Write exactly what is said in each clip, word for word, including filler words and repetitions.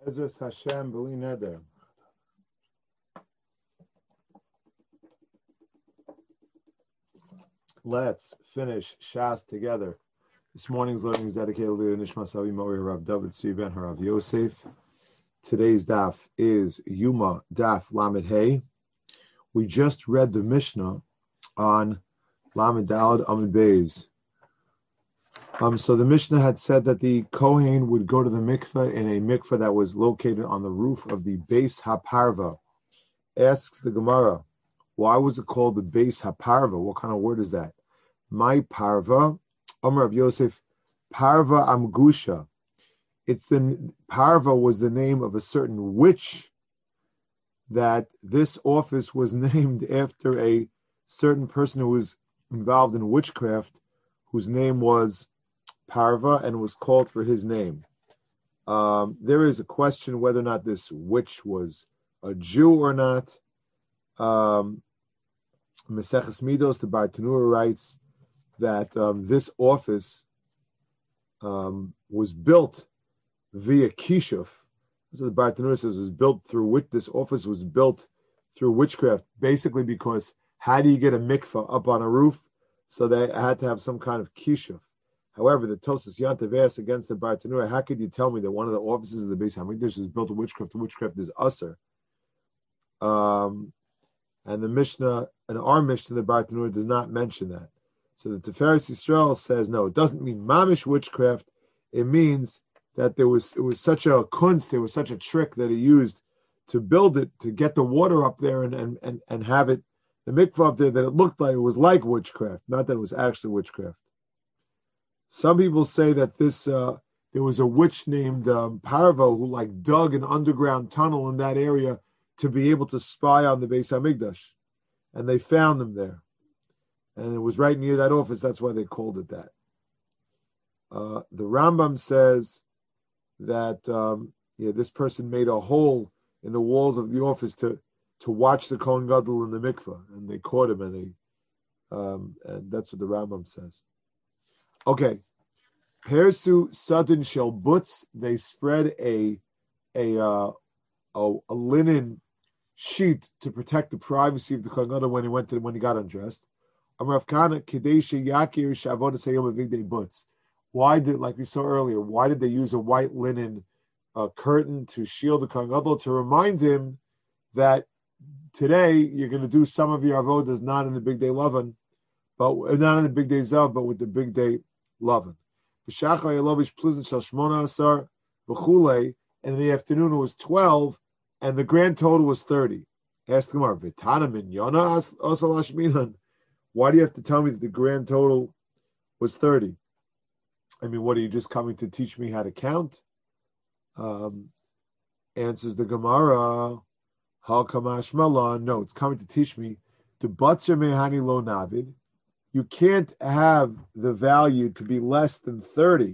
Ezras Hashem B'li Neder. Let's finish Shas together. This morning's learning is dedicated to the Nishmas Avi Mori Rav David Tzvi Ben Harav Yosef. Today's daf is Yuma Daf Lamed Hey. We just read the Mishnah on Lamed Dalad Amud Beis. Um, so the Mishnah had said that the Kohen would go to the mikveh in a mikveh that was located on the roof of the Beis HaParva. Asks the Gemara, why was it called the Beis HaParva? What kind of word is that? My Parva, Omer of Yosef, Parva Amgusha. It's the Parva was the name of a certain witch that this office was named after a certain person who was involved in witchcraft, whose name was Parva and was called for his name. Um, there is a question whether or not this witch was a Jew or not. Um, Maseches Midos, the Bartanura writes that um, this office um, was built via Kishuf. So the Bartanura says it was built through which this office was built through witchcraft, basically because how do you get a mikvah up on a roof? So they had to have some kind of Kishuf. However, the Tosas Yantav asks against the Bartanura, how could you tell me that one of the offices of the Beis Hamikdash is built to witchcraft? The witchcraft is usher. Um, and the Mishnah, and our Mishnah, the Bartanura, does not mention that. So the Tiferes Yisrael says, no, it doesn't mean mamish witchcraft. It means that there was it was such a kunst, there was such a trick that he used to build it, to get the water up there and and and, and have it, the mikvah up there, that it looked like it was like witchcraft, not that it was actually witchcraft. Some people say that this uh, there was a witch named um, Parva who like dug an underground tunnel in that area to be able to spy on the Beis Hamikdash, and they found them there, and it was right near that office. That's why they called it that. Uh, the Rambam says that um, yeah, this person made a hole in the walls of the office to to watch the Kohen Gadol in the mikveh, and they caught him, and they um, and that's what the Rambam says. Okay, Persu Sudden Shel Butz, they spread a a, uh, a a linen sheet to protect the privacy of the Kohen Gadol when he went to when he got undressed. Amrav Kana Kadesha Yakir Shavot Sayom Avigdei Butz. Why did, like we saw earlier, why did they use a white linen uh, curtain to shield the Kohen Gadol, to remind him that today you're going to do some of your avodas not in the big day Lavan, but not in the big day Zav, but with the big day Lavan. And in the afternoon it was twelve, and the grand total was thirty. Ask Gemara, why do you have to tell me that the grand total was thirty? I mean, what, are you just coming to teach me how to count? Um, answers the Gemara, Hal Kamash Malan. No, it's coming to teach me to Batzer Mehani Lo Navid. You can't have the value to be less than thirty.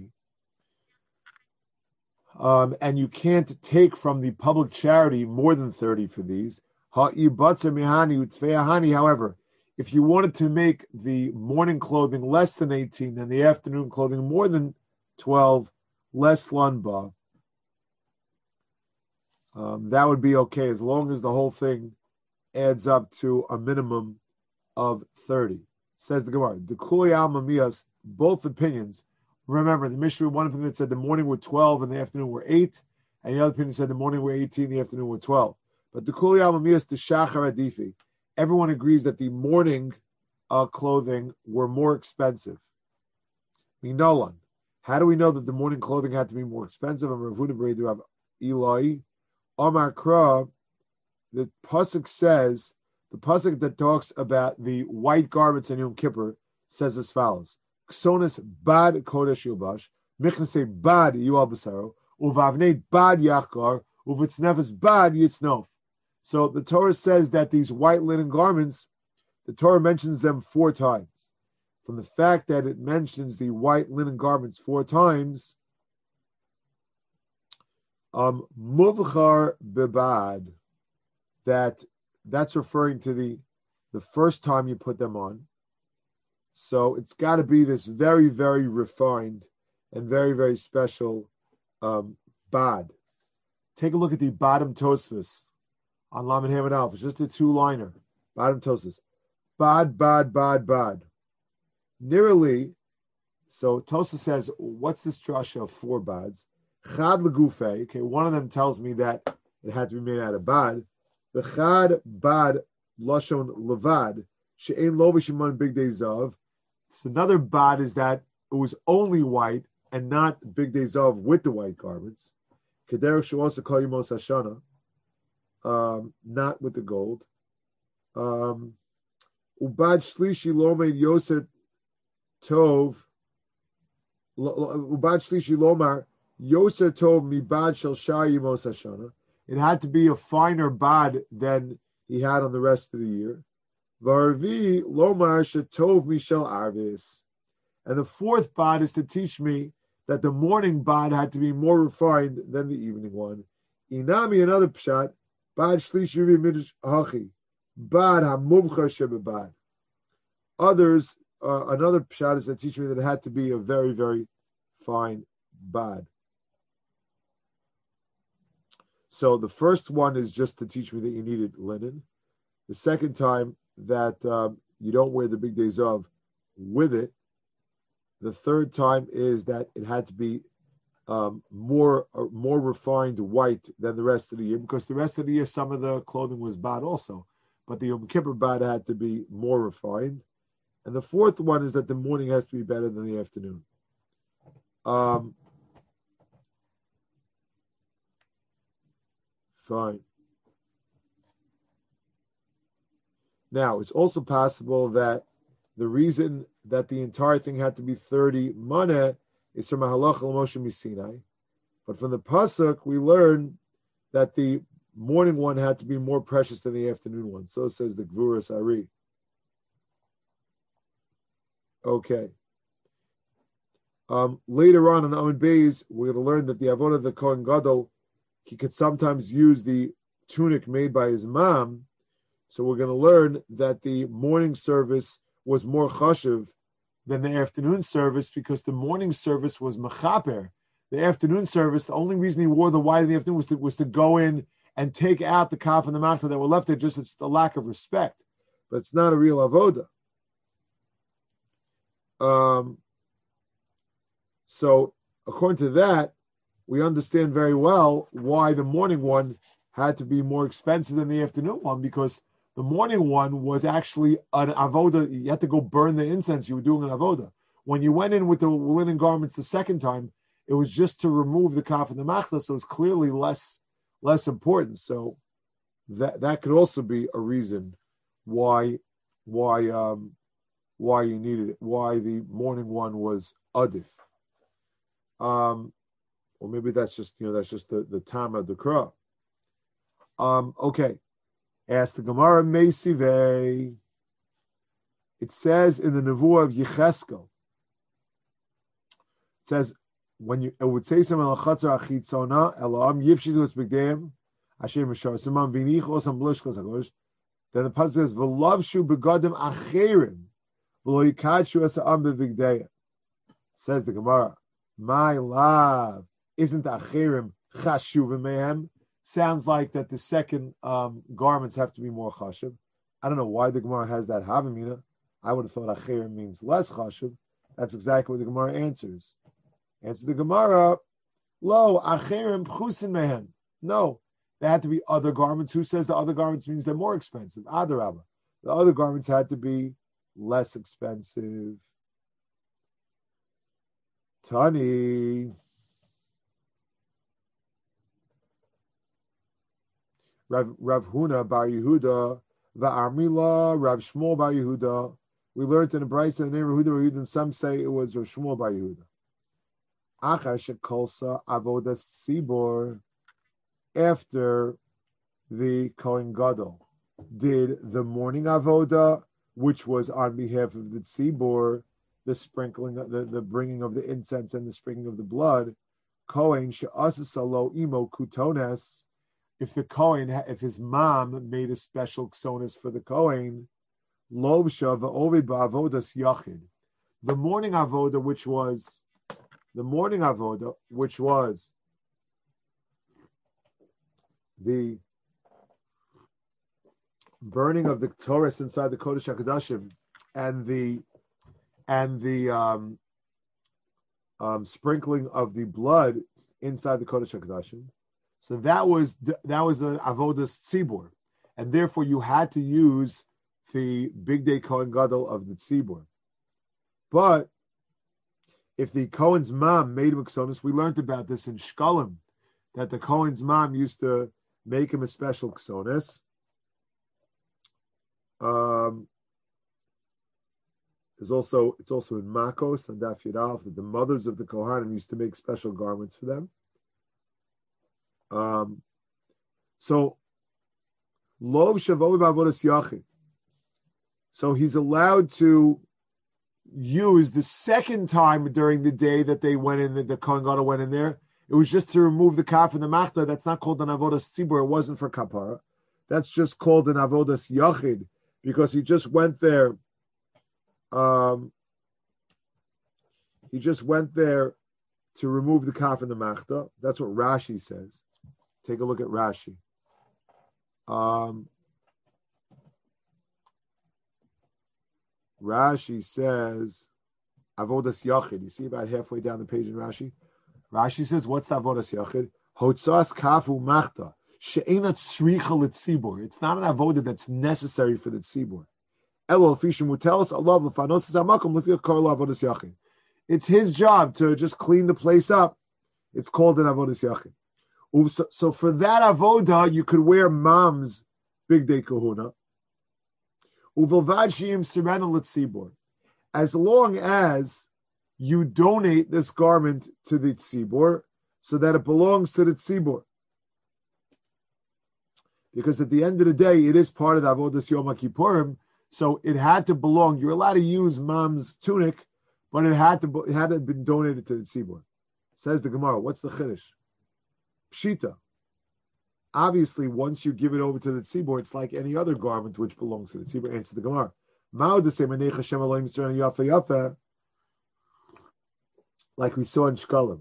Um, and you can't take from the public charity more than thirty for these. However, if you wanted to make the morning clothing less than eighteen and the afternoon clothing more than twelve, less lanba, um, that would be okay, as long as the whole thing adds up to a minimum of thirty. Says the Gemara, the Kuli Alma Mias, both opinions. Remember, the Mishnah, one opinion said the morning were twelve and the afternoon were eight, and the other opinion said the morning were eighteen and the afternoon were twelve. But the Kuli Alma Mias, the Shachar Adifi, everyone agrees that the morning uh, clothing were more expensive. Minolan. How do we know that the morning clothing had to be more expensive? And Rav Huda do have Eloi. Omar Kra, the pasuk says, the pasuk that talks about the white garments in Yom Kippur says as follows: Ksonis bad kodesh yilbash, michnasei bad yual basaro, uvavnei bad yachgar, uvitznefes bad yitznof. So the Torah says that these white linen garments, the Torah mentions them four times. From the fact that it mentions the white linen garments four times, um, muvchar bebad, that that's referring to the the first time you put them on. So it's got to be this very, very refined and very, very special um, bad. Take a look at the bottom Tosfos on Lamed Hamid Alpha, just a two-liner. Bottom Tosfos. Bad, bad, bad, bad. Nearly, so Tosfos says, what's this drasha of four bads? Chad legufe, okay, one of them tells me that it had to be made out of bad. The chad bad lashon levad, she'ein lo v'shimon big day zav. So another bad is that it was only white and not big day zav with the white garments. Kederech she'osa kol yimos hashana, um, not with the gold. Um, ubad shlishi lo made yoser tov. Ubad shlishi lomar yoser tov mibad shel shar yimos hashana. It had to be a finer bad than he had on the rest of the year. Varvi lomar shetov mishel arvis. And the fourth bad is to teach me that the morning bad had to be more refined than the evening one. Inami, another pshat, bad shlishi midrash hachi, bad hamuvcha shebebad. Others, uh, another pshat is to teach me that it had to be a very, very fine bad. So the first one is just to teach me that you needed linen. The second time that um, you don't wear the big days of with it. The third time is that it had to be um, more uh, more refined white than the rest of the year, because the rest of the year some of the clothing was bad also, but the Yom Kippur bad had to be more refined. And the fourth one is that the morning has to be better than the afternoon. Um, fine. Now, it's also possible that the reason that the entire thing had to be thirty maneh is from a halacha l'Moshe Misinai. But from the pasuk, we learn that the morning one had to be more precious than the afternoon one. So says the Gvuras Ari. Okay. Um, later on in Amud Beis, we're going to learn that the avodah of the Kohen Gadol, he could sometimes use the tunic made by his mom. So we're going to learn that the morning service was more chashuv than the afternoon service, because the morning service was mechaper. The afternoon service, the only reason he wore the white in the afternoon was to, was to go in and take out the kaf and the machta that were left there. Just it's the lack of respect, but it's not a real avoda. Um, so according to that, we understand very well why the morning one had to be more expensive than the afternoon one, because the morning one was actually an avoda. You had to go burn the incense. You were doing an avoda. When you went in with the linen garments the second time, it was just to remove the kaf and the machta, so it's clearly less less important. So that that could also be a reason why why um, why you needed it, why the morning one was adif. Um, or maybe that's just you know that's just the the Tama Dekra. Um, okay. Ask the Gemara Meisivei. It says in the Nevuah of Yecheskel. It says when you it would say something al chatzar achitzona elam yivshidu es bigdeim asher mishar simam vinichos am blishkos hagosh. Then the pasuk says v'lavshu begadim acherim v'lo yikadshu es am bevigdeim. Says the Gemara, my love, isn't acherim chashuvim mehem? Sounds like that the second um, garments have to be more chashuv. I don't know why the Gemara has that havamina. I would have thought acherim means less chashuv. That's exactly what the Gemara answers. Answer the Gemara, lo acherim pchusin mehem. No, there had to be other garments. Who says the other garments means they're more expensive? Adarabba. The other garments had to be less expensive. Tani. Rav, Rav Huna Bar Yehuda, Va'armila, Rav Shmuel Bar Yehuda. We learned in the Brisa the name of Yehuda, and some say it was Rav Shmuel Bar Yehuda. Achar shekolsa avodas tzibor. After the Kohen Gadol did the morning avoda, which was on behalf of the tzibor, the sprinkling, the, the bringing of the incense and the sprinkling of the blood. Kohen she'asasalo imo kutones. If the Kohen, if his mom made a special ksonis for the Kohen, lovsha va'ovid ba'avodas yachid. The morning avoda, which was the morning avoda, which was the burning of the Torah inside the Kodesh HaKodashim and the and the um, um, sprinkling of the blood inside the Kodesh HaKodashim. So that was that was an avodas tzibur, and therefore you had to use the Big Day Kohen Gadol of the tzibur. But if the Kohen's mom made him a ksonis, we learned about this in Shkalim, that the Kohen's mom used to make him a special ksonis. Um, there's also it's also in Makos and Daf Yudalef that the mothers of the Kohanim used to make special garments for them. Um, so Lov Shavoi B'Avodas Yachid. So he's allowed to use the second time during the day that they went in, the, the Kohen Gadol went in there. It was just to remove the kaf and the machta. That's not called an avodas tzibur. It wasn't for kapara. That's just called an avodas yachid because he just went there. Um, he just went there to remove the kaf and the machta. That's what Rashi says. Take a look at Rashi. Um, Rashi says avodas yachid. You see about halfway down the page in Rashi. Rashi says, "What's the avodas yachid? Hotzas kafu machta she'ena tzricha letzibur. It's not an avodah that's necessary for the tzibur. Elol fishim mutelas alav lefanos zamakom lefiyot kol avodas yachid. It's his job to just clean the place up. It's called an avodas yachid. So, so for that avodah, you could wear mom's big day kahuna. Uvilvad shiyim sirena letzibur. As long as you donate this garment to the tzibur so that it belongs to the tzibur. Because at the end of the day, it is part of the Avodas Yom HaKippurim, so it had to belong. You're allowed to use mom's tunic, but it had to it had to have been donated to the tzibur. Says the Gemara, what's the chiddush? Pshita. Obviously, once you give it over to the tzibur, it's like any other garment which belongs to the tzibur. Answer the Gemara. Like we saw in Shkalim.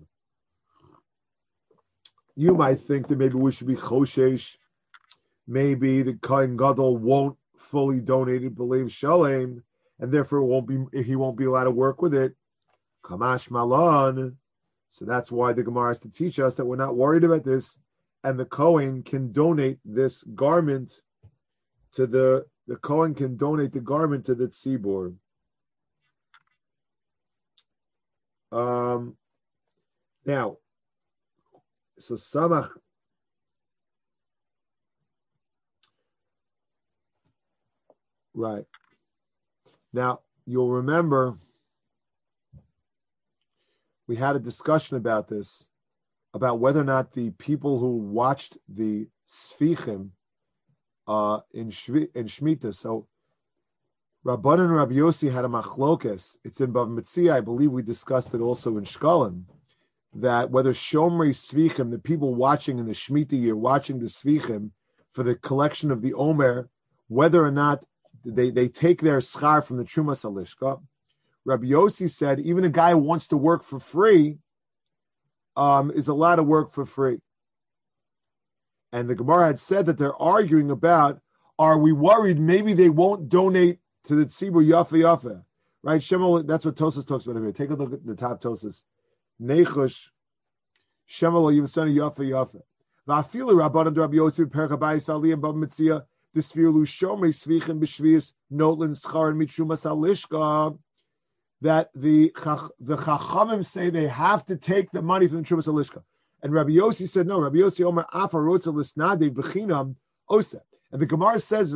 You might think that maybe we should be choshesh. Maybe the Kohen Gadol won't fully donate it, believe Shalem, and therefore it won't be he won't be allowed to work with it. Kamash Malan. So that's why the Gemara has to teach us that we're not worried about this, and the Kohen can donate this garment to the the Kohen can donate the garment to the tzibur. Um, now, so Samach, right. Now, you'll remember we had a discussion about this, about whether or not the people who watched the Sfichim uh, in, Shvi, in Shemitah, so Rabban and Rabbi Yossi had a machlokes. It's in Bav Metzia. I believe we discussed it also in Shkalim, that whether Shomrei Svichim, the people watching in the Shemitah year, watching the Svichim for the collection of the Omer, whether or not they, they take their schar from the Trumas Halishka. Rabbi Yossi said even a guy who wants to work for free um, is allowed to work for free. And the Gemara had said that they're arguing about, are we worried maybe they won't donate to the tzibur yafa yafa, right? Shemel, that's what Tosas talks about here. Take a look at the top Tosas. Nechush Shemel Yivasani yafa yafa. Va'afilu Rabban and Rabbi Yosef Perkabayis V'aliyah Bav Metzia Disfiru Shomrei Svichim B'Shvius Notlin Schar and Mitrumas Halishka. That the the Chachamim say they have to take the money from the Trumas Halishka, and Rabbi Yossi said no. Rabbi Yossi Omer Afa Rotza Lisnade B'Chinam Osa. And the Gemara says,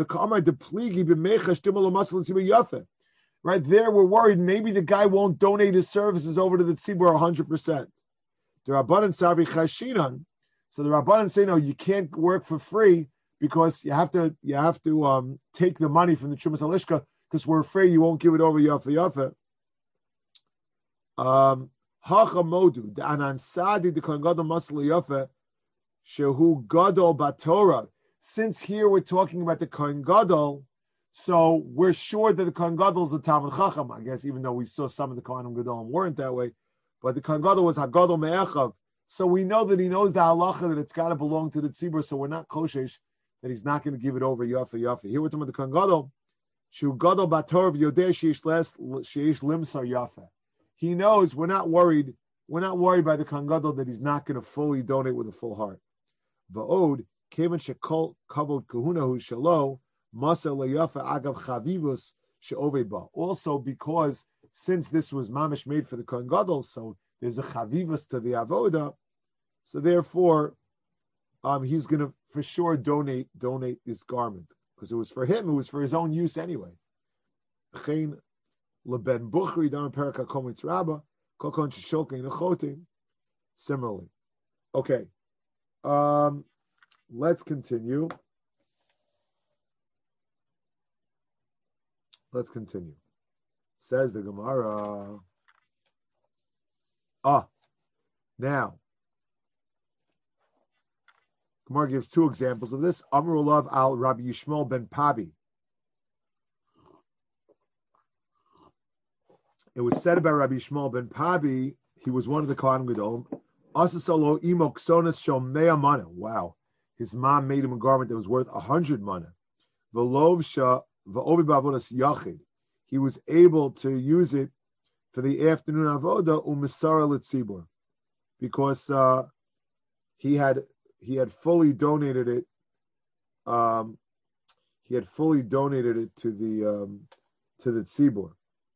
right there, we're worried maybe the guy won't donate his services over to the tzibur one hundred percent. The Rabbanan Savi Chashinan. So the Rabbanan say, no, you can't work for free because you have to you have to um, take the money from the Trumas Halishka because we're afraid you won't give it over Yafa Yafa. Um, Hacha Modu, the Anan Sadi, the Kohen Gadol Masal Yafa, Shehu Gadol Batorah. Since here we're talking about the Kohen Gadol, so we're sure that the Kohen Gadol is a Talmid Chacham, I guess, even though we saw some of the Kohanim Gadolim weren't that way. But the Kohen Gadol was Hagadol Me'echav, So we know that he knows the halacha that it's got to belong to the tzibur. So we're not koshesh that he's not going to give it over yafa yafa. Here we're talking about the Kohen Gadol. Shu Gadol batorv yodeh sheish les sheish limsar yafa. He knows we're not worried. We're not worried by the Kohen Gadol that he's not going to fully donate with a full heart. Va'od kevan shekol kavod kahunahu shalo masa leyafa agav chavivus she'oved ba. Also because since this was mamish made for the Kohen Gadol, so there's a chavivus to the avoda, so therefore um, he's going to for sure donate donate this garment because it was for him. It was for his own use anyway. Leben buchri down peraka komitz rabba kokon shishokei nechotim. Similarly, okay. Um, let's continue. Let's continue. Says the Gemara. Ah, now, Gemara gives two examples of this. Amr Olav al Rabbi Yishmael ben Pabi. It was said about Rabbi Yishmael ben Pabi, he was one of the Kohen Gadol. Asasalo imo ksonas shomea mana. Wow. His mom made him a garment that was worth a hundred mana. Velovsha va'ovi ba'avodas yachid. He was able to use it for the afternoon avoda u'misara l'tzibur, because uh, he had he had fully donated it. Um, he had fully donated it to the um, to the tzibur.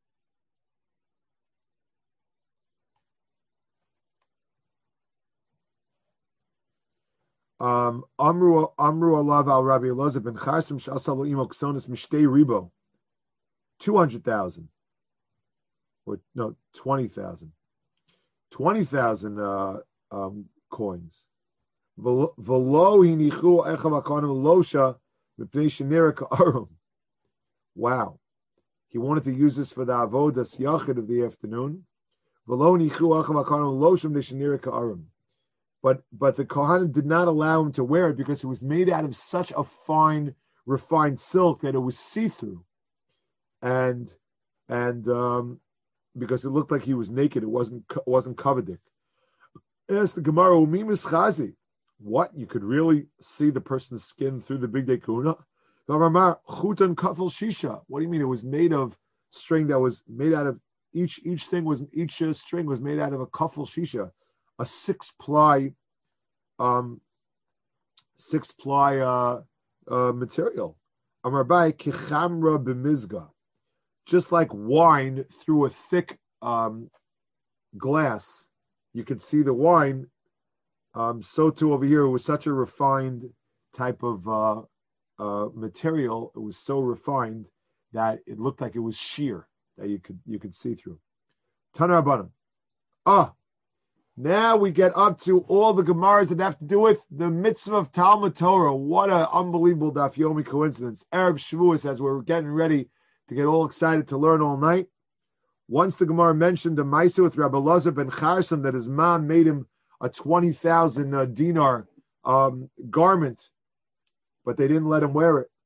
Um, Amru Amru Alav al Rabbi Elazar ben Chasim Shasalo Imo Ksonis Mishtei Ribo, two hundred thousand, or no, twenty thousand, twenty thousand uh, um, coins. Velo hinichu echav akanu losha mipnei shenira ka'arum. Wow, he wanted to use this for the avodas yachid of the afternoon. Velo hinichu echav akanu losha mipnei shenira ka'arum. But but the Kohanim did not allow him to wear it because it was made out of such a fine, refined silk that it was see-through, and and um, because it looked like he was naked, it wasn't wasn't covered. Asked the Gemara, Umimis Chazi, what, you could really see the person's skin through the big day kuna? Chutan kafel shisha. What do you mean? It was made of string that was made out of each each thing was each uh, string was made out of a kafel shisha. A six ply, um, six ply uh, uh, material. Amarbai kichamra b'mizga, just like wine through a thick um, glass, you could see the wine. Um, so too over here, it was such a refined type of uh, uh, material. It was so refined that it looked like it was sheer that you could you could see through. Tana Rabbanan. Ah. Now we get up to all the Gemaras that have to do with the mitzvah of Talmud Torah. What an unbelievable Daf Yomi coincidence. Erev Shavuos, as we're getting ready to get all excited to learn all night. Once the Gemara mentioned the Maisa with Rabbi Elazar ben Charson that his mom made him a twenty thousand uh, dinar um, garment, but they didn't let him wear it.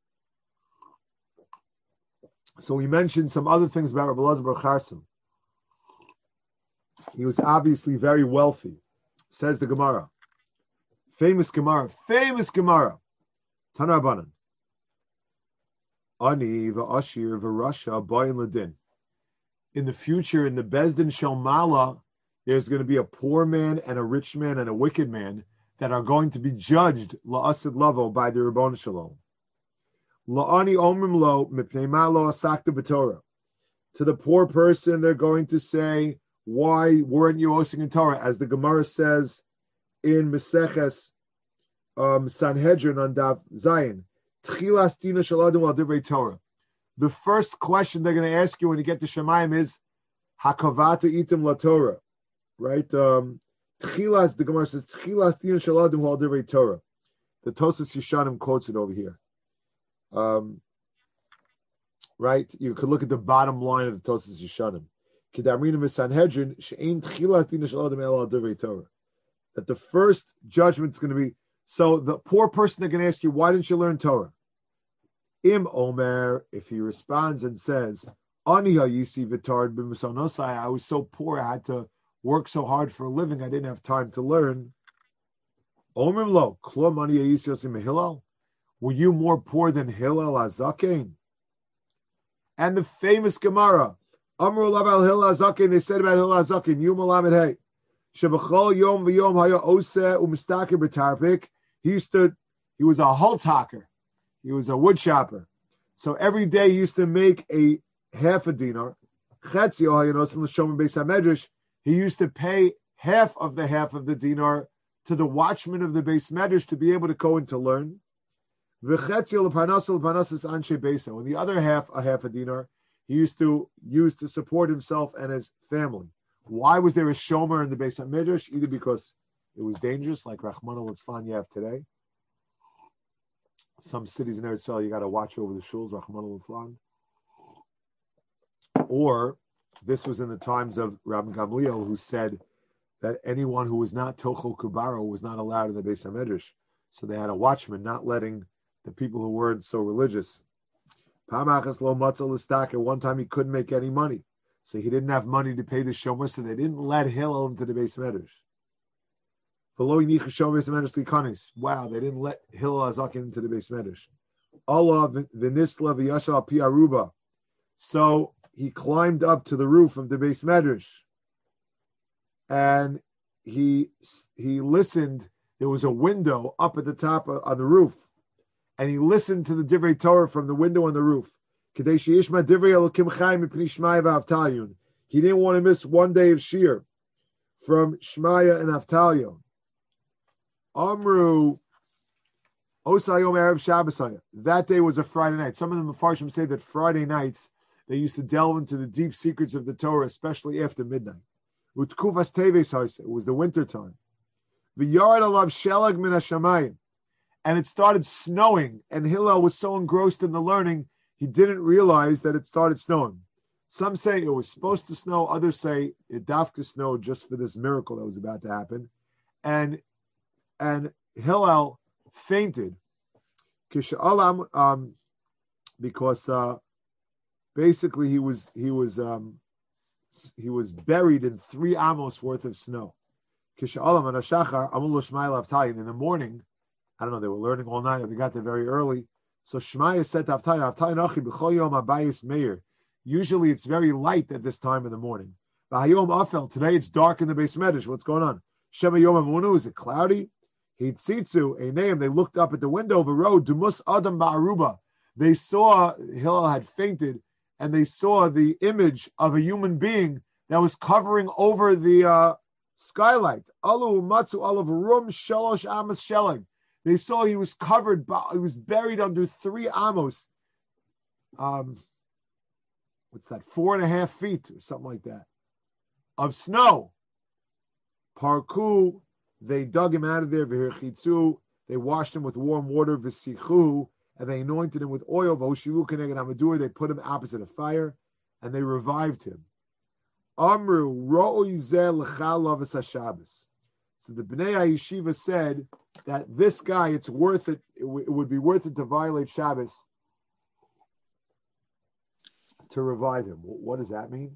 So we mentioned some other things about Rabbi Elazar ben Charson. He was obviously very wealthy, says the Gemara. Famous Gemara, famous Gemara. Tana Rabbanan. Ani v'ashir v'rasha ba'in ladin. In the future, in the Bezdin Shalmala, there's going to be a poor man and a rich man and a wicked man that are going to be judged la'asid lavo by the Ribbon Shalom. La'ani omrim lo mipnei ma lo asakta b'Torah. To the poor person, they're going to say, why weren't you osing in Torah? As the Gemara says in Meseches um, Sanhedrin on Daf Zayin, Tchilas Dina Shaladum al Divrei Torah. The first question they're going to ask you when you get to Shemayim is Hakavata itim la Torah, right? Um, Tchilas, the Gemara says Tchilas Dina Shaladum al Divrei Torah. The Tosas Yeshanim quotes it over here. Um, right? You could look at the bottom line of the Tosas Yeshanim. That the first judgment is going to be, so the poor person, they're going to ask you, why didn't you learn Torah? Im Omer, if he responds and says, I was so poor, I had to worked so hard for a living, I didn't have time to learn. Omrim lo, klo mani yosim Hillel. Were you more poor than Hillel Azaken? And the famous Gemara, Amru Laval Hillel Azaken, they said about Hillel Azaken, Yom Alamed Hey, Shebachol Yom V'Yom Haya Ose U'Mistaker B'Tarpik. He used to, he was a hultaker. He was a wood chopper. So every day he used to make a half a dinar. Chetzi Ohayanosim L'Shomim Beis HaMedrash. He used to pay half of the half of the dinar to the watchman of the Beis Medrash to be able to go and to learn. And the other half, a half a dinar, he used to use to support himself and his family. Why was there a shomer in the Beis HaMedrash? Either because it was dangerous, like Rachmana litzlan you have today. Some cities in Eretz Yisrael, you got to watch over the shuls, Rachmana litzlan. Or this was in the times of Rabbi Gamliel, who said that anyone who was not Tochel Kubaro was not allowed in the Beis HaMedrash. So they had a watchman not letting the people who weren't so religious. At one time he couldn't make any money. So he didn't have money to pay the shomer, so they didn't let Hillel into the Beis HaMedrash. Wow, they didn't let Hillel Azaken into the Beis HaMedrash. Allah v'nisla v'yasha pi aruba. So he climbed up to the roof of the Beis Medrash, and he he listened. There was a window up at the top of, on the roof, and he listened to the Divrei Torah from the window on the roof. He didn't want to miss one day of Shir from Shmaya and Avtalion. Amru Osayom Erev Shabbosaya. That day was a Friday night. Some of the Mefarshim say that Friday nights they used to delve into the deep secrets of the Torah, especially after midnight. It was the winter time. And it started snowing, and Hillel was so engrossed in the learning, he didn't realize that it started snowing. Some say it was supposed to snow, others say it dafka snowed just for this miracle that was about to happen. And and Hillel fainted um, because uh, basically he was he was um, he was buried in three amos worth of snow. In the morning, I don't know, they were learning all night, they got there very early. So Shmaya said to Avtayin, Avtayin, usually it's very light at this time in the morning. Today it's dark in the Beis Medrash. What's going on? Shema Yom Amunu, is it cloudy? Hitzitzu, Einayim, they looked up at the window of a road, Dumus Adam Ba'aruba. They saw, Hillel had fainted, and they saw the image of a human being that was covering over the uh, skylight. Alu Matsu Alav Rum Shalosh Amos Shelag. They saw he was covered, he was buried under three amos. Um, what's that? Four and a half feet or something like that of snow. Parku, they dug him out of there. V'hirchitzu, they washed him with warm water. V'sichu, and they anointed him with oil. V'hoshivu keneged hamadur, they put him opposite a fire, and they revived him. Amru ro'oi zeh l'chal lavas haShabbos. So the Bnei Yeshiva said that this guy, it's worth it. It, w- it would be worth it to violate Shabbos to revive him. What does that mean?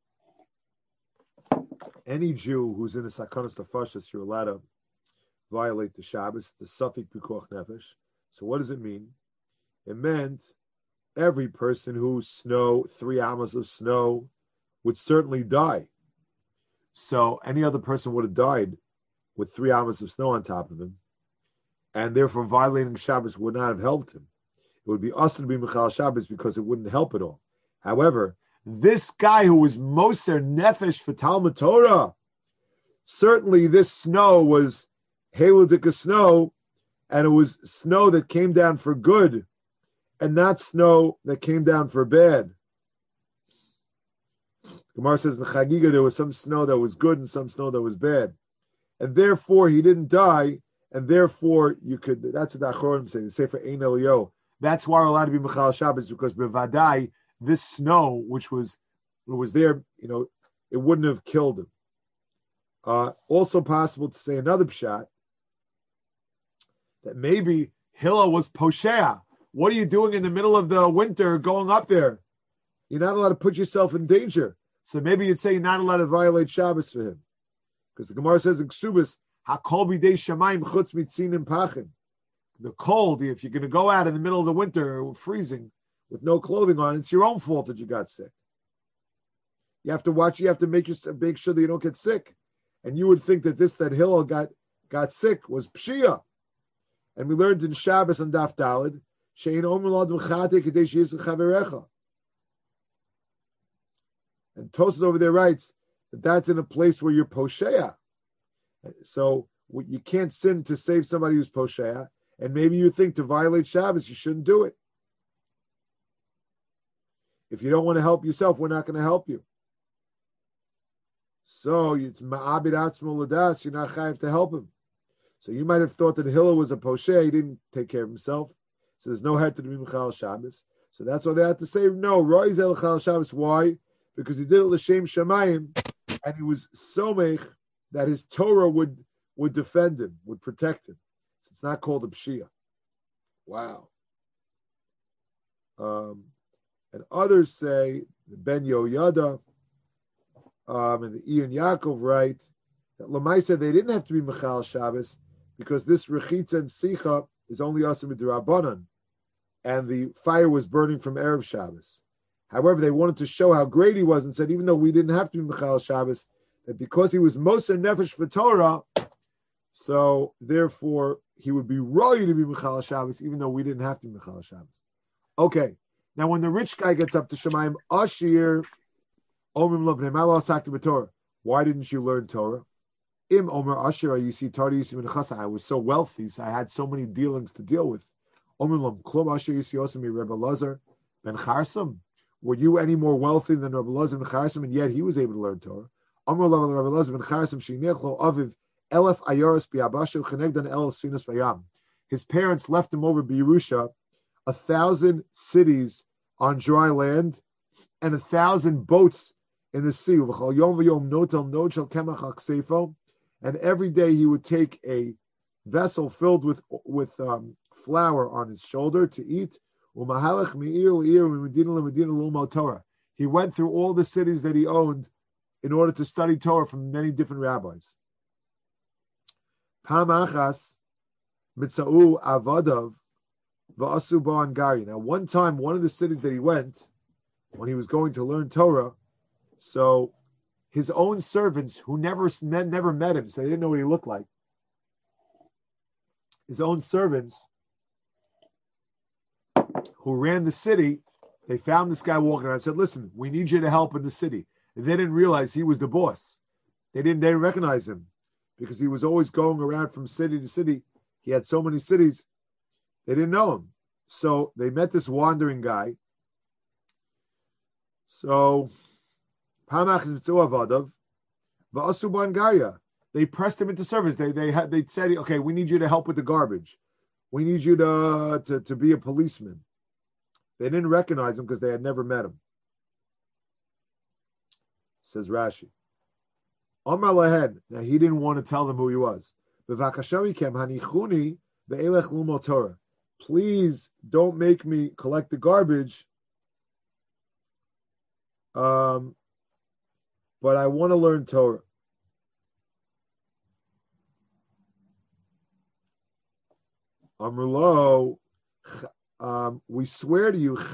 Any Jew who's in a Sakanas Tafashas, you're allowed to violate the Shabbos, the Safik Pikuach Nefesh. So what does it mean? It meant every person who snow, three amos of snow, would certainly die. So any other person would have died with three amos of snow on top of him, and therefore violating Shabbos would not have helped him. It would be us to be Michal Shabbos because it wouldn't help at all. However, this guy who was Moser Nefesh for Talmud Torah, certainly this snow was Haludika snow, and it was snow that came down for good, and not snow that came down for bad. Gemara says in the Chagiga there was some snow that was good and some snow that was bad. And therefore he didn't die, and therefore you could, that's what the Achorim say, they say for Ein Elio. That's why we're allowed to be Michal Shabbos, because Bevadai, this snow, which was was there, you know, it wouldn't have killed him. Uh, also possible to say another pshat, that maybe Hillel was Poshea. What are you doing in the middle of the winter going up there? You're not allowed to put yourself in danger. So maybe you'd say you're not allowed to violate Shabbos for him. Because the Gemara says in Ksubis, Hakol b'dei shamayim chutz mitzinim pachim. The cold, if you're going to go out in the middle of the winter, freezing, with no clothing on, it's your own fault that you got sick. You have to watch, you have to make, your, make sure that you don't get sick. And you would think that this, that Hillel got, got sick was Pshia. And we learned in Shabbos and Daf Daled, Shein Omer Lad Mechate Kadei Sheyisach Chaverecha. And Tosas over there writes that that's in a place where you're Posheya. So you can't sin to save somebody who's Posheya. And maybe you think to violate Shabbos, you shouldn't do it. If you don't want to help yourself, we're not going to help you. So it's ma'abid atzmo ladas, you're not chayav to help him. So you might have thought that Hillel was a poshe, he didn't take care of himself. So there's no head to be Michal Shabbos. So that's why they had to say, no, Roy Zel Chal Shabbos. Why? Because he did it l'shem shamayim, and he was somech that his Torah would, would defend him, would protect him. So it's not called a pshia. Wow. Um, and others say, the Ben Yoyada, um, and the Ian Yaakov write, that Lamaisa, they didn't have to be Michal Shabbos, because this Rechitza and Sicha is only Asim D'Rabbanan, and the fire was burning from Erev Shabbos. However, they wanted to show how great he was, and said, even though we didn't have to be Michal Shabbos, that because he was Moser Nefesh for Torah, so therefore he would be roy to be Michal Shabbos, even though we didn't have to be Michal Shabbos. Okay, now when the rich guy gets up to Shemayim, Ashir, Omrim Lovnei, Malo Asakta B'Torah, why didn't you learn Torah? Im Omer Asher, you see, Tardi Yisi Ben Chasa, I was so wealthy, so I had so many dealings to deal with. Omrim Lom, Klom Asher Yisi Osami Rebbe Lazar Ben Charsam. Were you any more wealthy than Rebbe Lazar Ben Charsam, and yet he was able to learn Torah? Omer Lom Rebbe Lazar Ben Charsam, Shinechlo Aviv, Elef Ayoros Biabashu, Chenegdan El Sfinos Vayam. His parents left him over Beerusha, a thousand cities on dry land, and a thousand boats in the sea. And every day he would take a vessel filled with with um, flour on his shoulder to eat. He went through all the cities that he owned in order to study Torah from many different rabbis. Now, one time, one of the cities that he went, when he was going to learn Torah, so his own servants, who never met, never met him, so they didn't know what he looked like, his own servants who ran the city, they found this guy walking around and said, listen, we need you to help in the city. And they didn't realize he was the boss. They didn't, they didn't recognize him because he was always going around from city to city. He had so many cities, they didn't know him. So they met this wandering guy. So they pressed him into service. They they had they said, okay, we need you to help with the garbage. We need you to to, to be a policeman. They didn't recognize him because they had never met him. Says Rashi. Amar lahed. Now he didn't want to tell them who he was. Please don't make me collect the garbage. Um, but I want to learn Torah. Amrulo, um, we swear to you,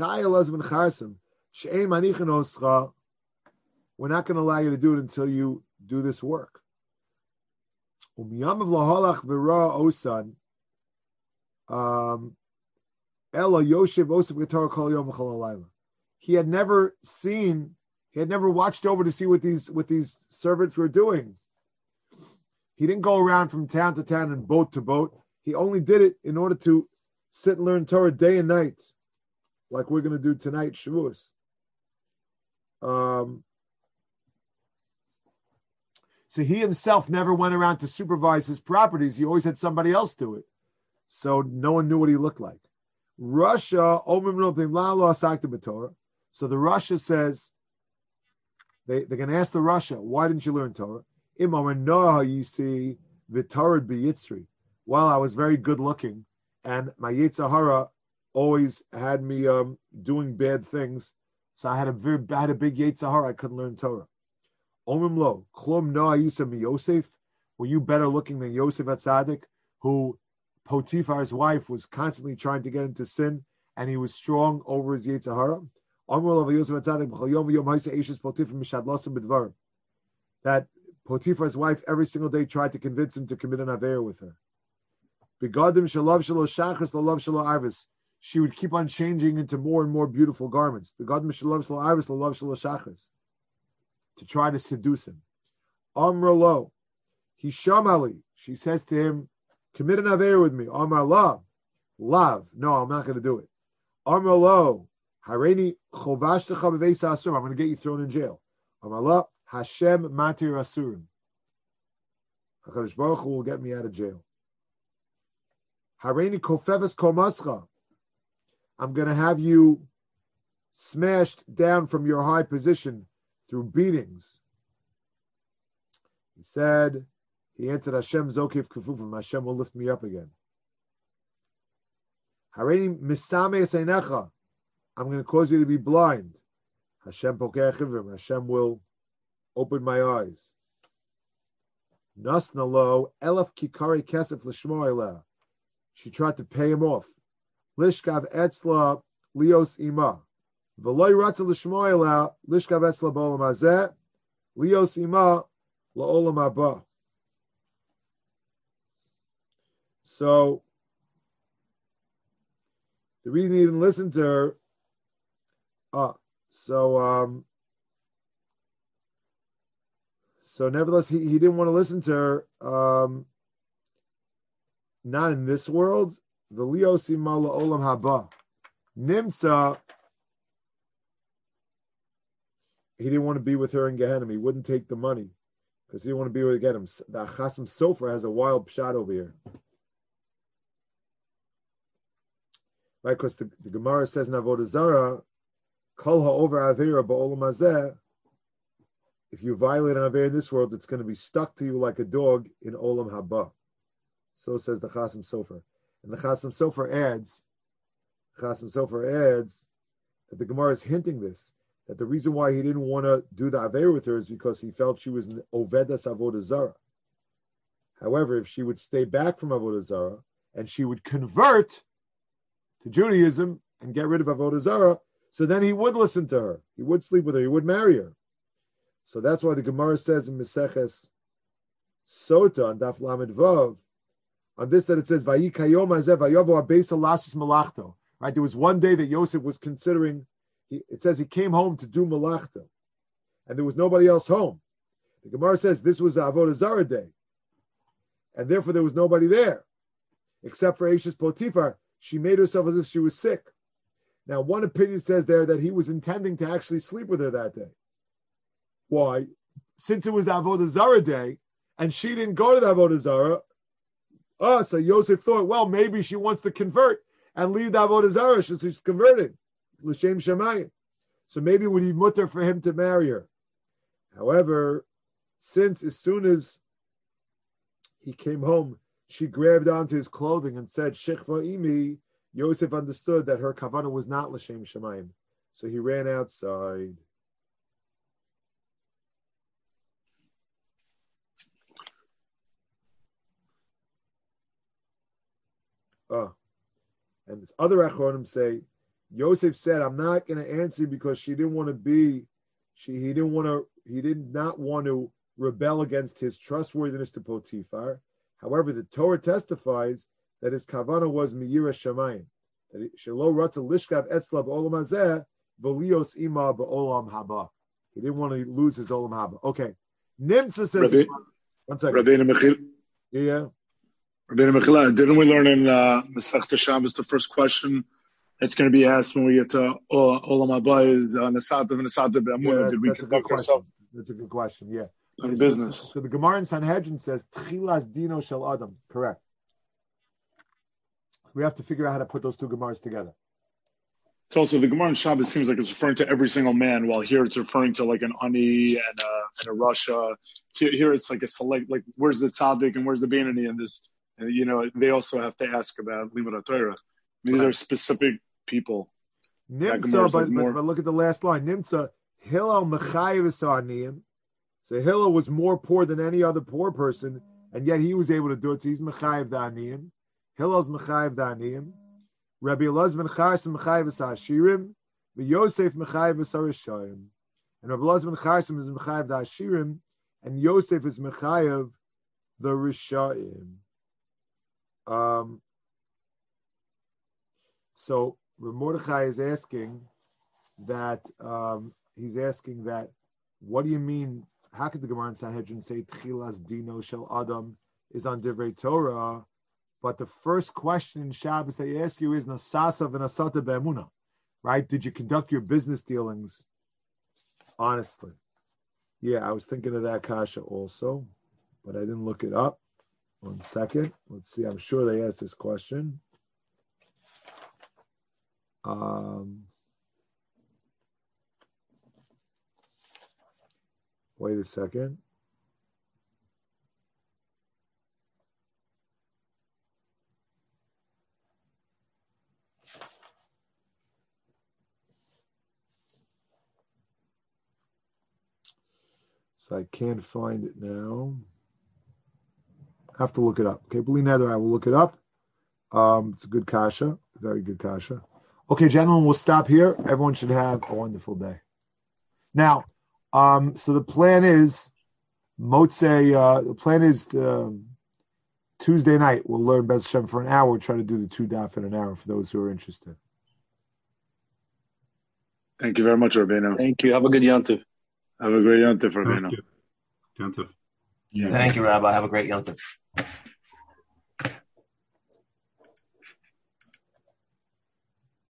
we're not going to allow you to do it until you do this work. Um, he had never seen, he had never watched over to see what these what these servants were doing. He didn't go around from town to town and boat to boat. He only did it in order to sit and learn Torah day and night, like we're going to do tonight, Shavuos. Um, so he himself never went around to supervise his properties. He always had somebody else do it. So no one knew what he looked like. Russia, so the Russia says, they, they're going to ask the Russia, why didn't you learn Torah? You see, well, I was very good looking, and my Yetzer Hara always had me um, doing bad things, so I had a very I had a big Yetzer Hara, I couldn't learn Torah. Omim lo, klum no ayisa mi Yosef. Were you better looking than Yosef HaTzadik, who Potiphar's wife was constantly trying to get him to sin, and he was strong over his Yetzer Hara? That Potiphar's wife every single day tried to convince him to commit an Aveir with her. She would keep on changing into more and more beautiful garments. To try to seduce him. Amr lo, Hisham Ali. She says to him, commit an Aveir with me. Amr la, love. No, I'm not going to do it. Amr lo, Hareini chovashtecha b'veis asur. I'm going to get you thrown in jail. Amr la, Hashem matir asurim. HaKadosh Baruch Hu will get me out of jail. Hareini kofeves komascha. I'm going to have you smashed down from your high position through beatings. He said, he answered, Hashem zokif kufufim. Hashem will lift me up again. Hareini misame eseinecha. I'm going to cause you to be blind. Hashem pokei chivrim. Hashem will open my eyes. Nasna lo elef kikari kesef l'shmo eleh. She tried to pay him off. Lishkav etzla lios ima. V'loy ratza l'shmo eleh. Lishkav etzla b'olam hazeh. Lios ima la'olam haba. So, the reason he didn't listen to her, ah, so, um, so nevertheless, he, he didn't want to listen to her, um, not in this world, the Lios ima la'olam haba. Nimsa, he didn't want to be with her in Gehenna. He wouldn't take the money, because he didn't want to be with Gehenna. The Chasim Sofer has a wild shot over here. Right, because the, the Gemara says in Avodah Zarah, Kol ha'over avera ba'olam hazeh. If you violate an avera in this world, it's going to be stuck to you like a dog in olam haba. So says the Chasim Sofer, and the Chasim Sofer adds, Chasim Sofer adds that the Gemara is hinting this, that the reason why he didn't want to do the avera with her is because he felt she was an ovedas Avodah Zarah. However, if she would stay back from Avodah Zarah and she would convert to Judaism and get rid of Avodah Zarah, so then he would listen to her. He would sleep with her. He would marry her. So that's why the Gemara says in Meseches Sota on Daf Lamed Vav, on this that it says, Vayi kayom hazeh vayovo abeisa lasis malachto. Right? There was one day that Yosef was considering, he, it says he came home to do malachto, and there was nobody else home. The Gemara says this was the Avodah Zarah day, and therefore there was nobody there, except for Eishes Potiphar. She made herself as if she was sick. Now, one opinion says there that he was intending to actually sleep with her that day. Why? Since it was the Avodah Zarah day, and she didn't go to the Avodah Zarah, ah, so Yosef thought, well, maybe she wants to convert and leave the Avodah Zarah. She's, she's converting. L'shem Shamayim. So maybe it would be mutter for him to marry her. However, since as soon as he came home, she grabbed onto his clothing and said, Shechva imi, Yosef understood that her kavanah was not l'shem shamayim. So he ran outside. Oh. And this other Achronim say, Yosef said, I'm not going to answer you because she didn't want to be, she he didn't want to, he did not want to rebel against his trustworthiness to Potiphar. However, the Torah testifies that his kavanah was miyira shamayim, that shelo ratza lishkav etzla b'olam hazeh v'lios ima b'olam haba. He didn't want to lose his olam haba. Okay, Nimsa says. Rabbi, one second. Rabbeinu Mechil. Yeah, yeah. Rabbeinu Mechila, didn't we learn in uh, Masechta Shabbos the first question that's going to be asked when we get to uh, olam haba is uh, nesata v'nesata be'amunah? Yeah, Did we conduct ourselves? That's a good question. Yeah. In business. So, so the Gemara in Sanhedrin says Tchilas Dino Shel Adam. Correct. We have to figure out how to put those two Gemaras together. It's also the Gemara in Shabbos seems like it's referring to every single man, while here it's referring to like an ani and a and a Russia. Here, here it's like a select, like where's the tzaddik and where's the Beinani in this? And, you know, they also have to ask about Limud HaTorah. These right. are specific people. Nimsa, but, like more... but, but look at the last line. Nimsa Hillel Mechayev Sarniim. So Hillel was more poor than any other poor person, and yet he was able to do it. So he's Mechayev Da'aniyim. Hillel's Mechayev Da'aniyim. Rabbi Elazar ben Charsim Mechayev Ashirim. Yosef Mechayev Asarishayim. And Rabbi Elazar ben Charsim is Mechayev Da'ashirim, and Yosef is Mechayev the Rishayim. Um, so Mordechai is asking that, um, he's asking that, what do you mean, how could the Gemara in Sanhedrin say Tchilas Dino Shel Adam is on Divrei Torah, but the first question in Shabbos they ask you is Nasasa v'Nasata be'emunah, right? Did you conduct your business dealings honestly? Yeah, I was thinking of that kasha also, but I didn't look it up. One second. Let's see. I'm sure they asked this question. Um, wait a second. So I can't find it now. Have to look it up. Okay, believe nether, I will look it up. Um, it's a good kasha, very good kasha. Okay, gentlemen, we'll stop here. Everyone should have a wonderful day. Now, um, so the plan is Motzei. Uh, the plan is um, Tuesday night. We'll learn Bez Hashem for an hour. We'll try to do the two daf in an hour for those who are interested. Thank you very much, Rabbeinu. Thank you. Have a good Yontif. Have a great Yontif, Rabbeinu. Thank you. Yontif. Thank you, Rabbi. Have a great Yontif.